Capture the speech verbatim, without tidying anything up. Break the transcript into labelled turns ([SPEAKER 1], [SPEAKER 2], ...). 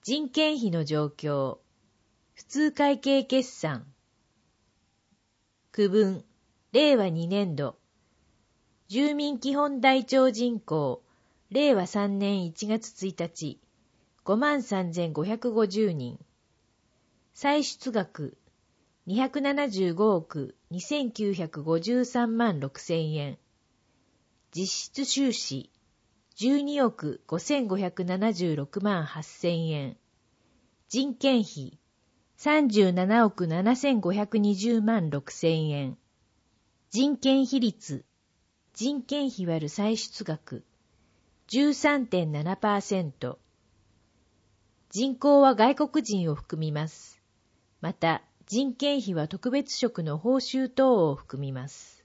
[SPEAKER 1] 人件費の状況。普通会計決算。区分。れいわにねんど。住民基本台帳人口。れいわさんねんいちがつついたち。ごまんさんぜんごひゃくごじゅうにん。歳出額。にひゃくななじゅうごおくにせんきゅうひゃくごじゅうさんまんろくせんえん。実質収支。じゅうにおくごせんごひゃくななじゅうろくまんはっせんえん。人件費。さんじゅうななおくななせんごひゃくにじゅうまんろくせんえん。人件比率。人件費割る歳出額。じゅうさんてんななパーセント。人口は外国人を含みます。また、人件費は特別職の報酬等を含みます。